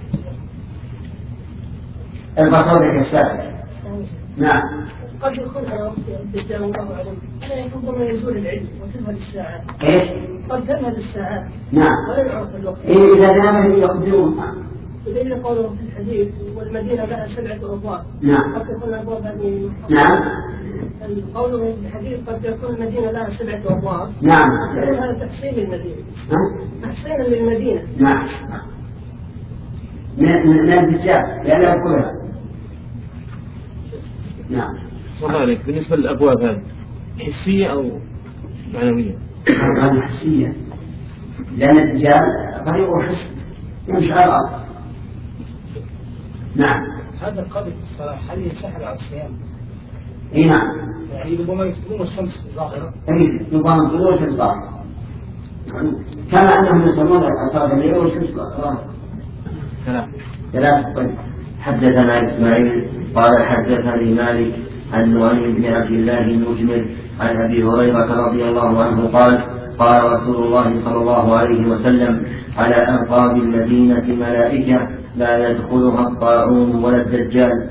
البصر كالسابق. نعم. قد يكون على وقت الدجال الله أعلم، ألا يكون ضمن يزول العلم وتذهب الساعات. إيش؟ قد تذهب الساعات. نعم. ولا يعرف الوقت. إيه إذا ذهب يقدرون. إذا قالوا في الحديث والمدينة لها سبعة أبواب. نعم. قد تكون الأبواب هذه. نعم. القول في الحديث قد يكون المدينة لها سبعة أبواب. نعم. يكون هذا تحسين للمدينة. تحسين للمدينة. نعم. من من الدجال لأنها كلها. نعم. الله عليك، بالنسبة للأبواب هذه حسية أو معنوية؟ هذه حسية، لأن الدجال طريقه حسن يمشي على الأرض. نعم. هذا القدر في الصلاة هل ينسحب على الصيام؟ اي نعم. يعني ربما يفتون الشمس ظاهرة. اي ربما طلوع الشمس ظاهرة. كما أنهم يصلون أصحاب الليل والشمس ظاهرة. ثلاث. ثلاث. طيب. حدثنا إسماعيل قال حدثني مالك عن نعيم بن عبد الله المجمل عن أبي هريرة رضي الله عنه قال قال رسول الله صلى الله عليه وسلم على أنقاض المدينة ملائكة لا يدخلها الطاعون ولا الدجال.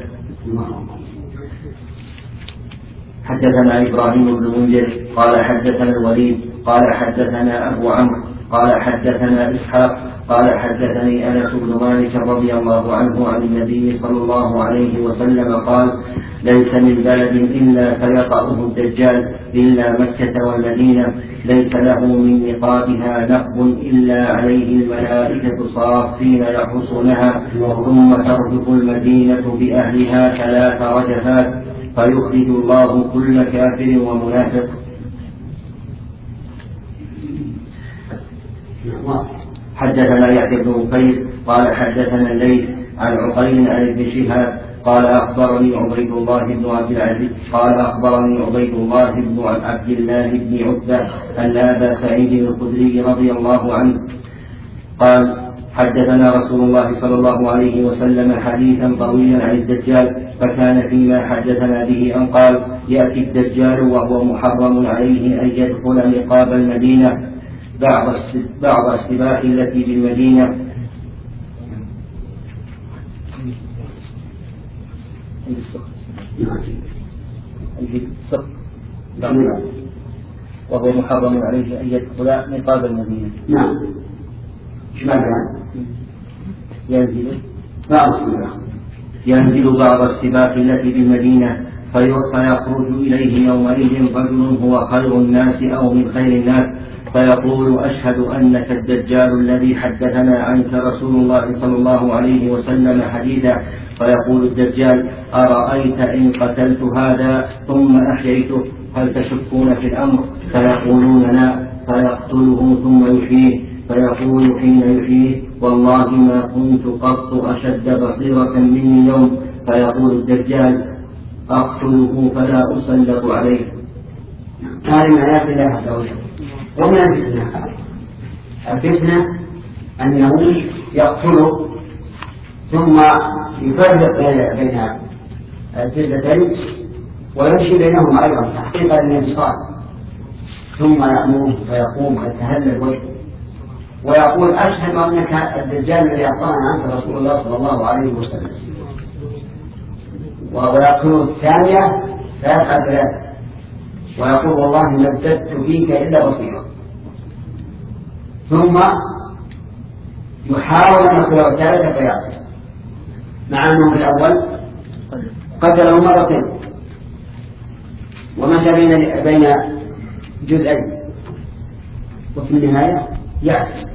حدثنا إبراهيم بن منذر قال حدثنا الوليد قال حدثنا أبو عمرو قال حدثنا إسحاق قال حدثني أنس بن مالك رضي الله عنه عن النبي صلى الله عليه وسلم قال ليس من بلد إلا سيطأه الدجال إلا مكة والمدينة ليس له من نقابها نقب إلا عليه الملائكة صافين يحرسونها ثم ترجف المدينة بأهلها ثلاث رجفات فيخرج الله كل كافر ومنافق. حدثنا يحيى بن بكير قال حدثنا الليث عن عقيل عن ابن شهاب قال أخبرني عبيد الله بن عبد العزيز قال أخبرني عبيد الله بن عبد الله بن عتبة أن أبا سعيد الخدري رضي الله عنه قال حدثنا رسول الله صلى الله عليه وسلم حديثا طويلا عن الدجال فكان فيما حدثنا به أن قال يأتي الدجال وهو محرم عليه أن يدخل نقاب المدينة بعض السباح التي بالمدينة وهو محرم عليه أن يدخل نقاب المدينة. نعم. ماذا ينزل بعض ينزل بعض السباق التي بالمدينة فيخرج إليه يومئذ رجل هو خير الناس أو من خير الناس فيقول أشهد أنك الدجال الذي حدثنا عنك رسول الله صلى الله عليه وسلم حديثا. فيقول الدجال أرأيت إن قتلت هذا ثم أحييته هل تشكون في الأمر؟ فيقولون لا. فيقتله ثم يحييه فيقول حين يحييه والله ما كنت قط أشد بصيرة مني اليوم. فيقول الدجال أقتله فلا أسلط عليه. هذه من آيات الله عز وجل. ومن الفتنة الفتنة أنه يقتله ثم يفرق بين الجلدتين ويمشي بينهم أيضا تحقيقا للانتصار ثم يأمره فيقوم ويتهلل وجهه ويقول أشهد أنك الدجال الذي أعطانا عنك رسول الله صلى الله عليه وسلم. ويقتله الثانية فيفعل ذلك ويقول والله ما ازددت فيك إلا بصيرا. ثم يحاول أن يقتله الثالثة فيعطي مع أنه في الأول قتله مرتين ومشى بين بين جزئين وفي النهاية يعطي.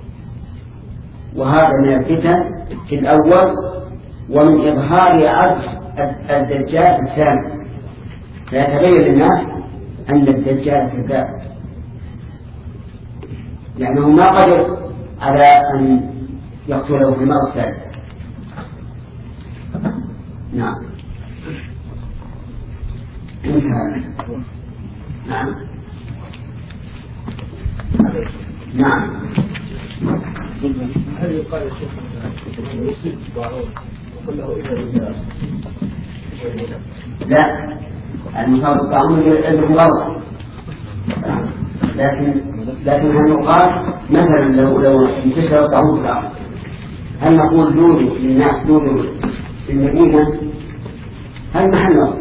وهذا من الفتن في الأول ومن إظهار عجز الدجال في الثاني فيتبين للناس أن الدجال كذاب لأنه ما قدر على أن يقتله في المرة الثالثة. نعم. نعم. نعم. هل يقال يا شيخ يصيب ضعون وكله إذا لا المصاب الطاعون المغرب لكن لكن هل يقال مثلا لو لو انتشر الطاعون في الأرض هل نقول دوروا للناس دوروا في المدينة هل محل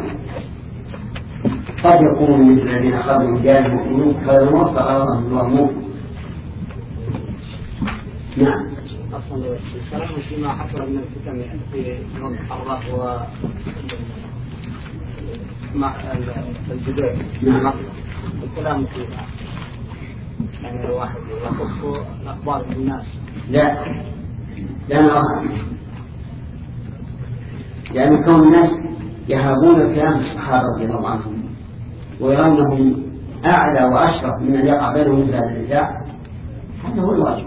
قد يكون مثل الذين قبلوا جاء المؤمنون خير موت فقال الله موت. نعم. أصلا الكلام فيما حصل من الفتن في يوم الحرة ومع الجبال نعم. الكلام فيها يعني الواحد يخص الأخبار الناس لا لا نراها لأن كون الناس يهابون كلام الصحابة رضي الله عنهم ويرونهم أعلى وأشرف من أن يقع بينهم مثل هذا النزاع هذا هو الواجب.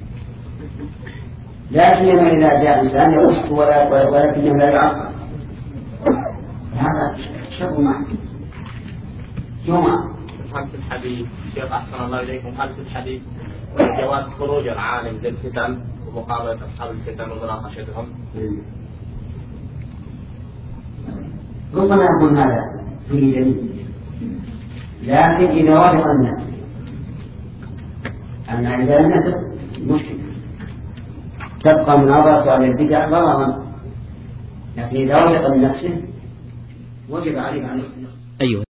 لا سيما إذا جاء إنسان يوسف ولا ولكنه لا يعقل، هذا شر معه. جمعة هل في الحديث شيخ أحسن الله إليكم، هل في الحديث جواز خروج العالم للفتن ومقابلة أصحاب الفتن ومناقشتهم؟ ربما يكون هذا في دليل، لكن إذا وافق الناس أن إذا لم يثق مشكلة تبقى مناظرة على البدع ضررا، لكن إذا وافق من نفسه وجب عليه أن يخلق. أيوه.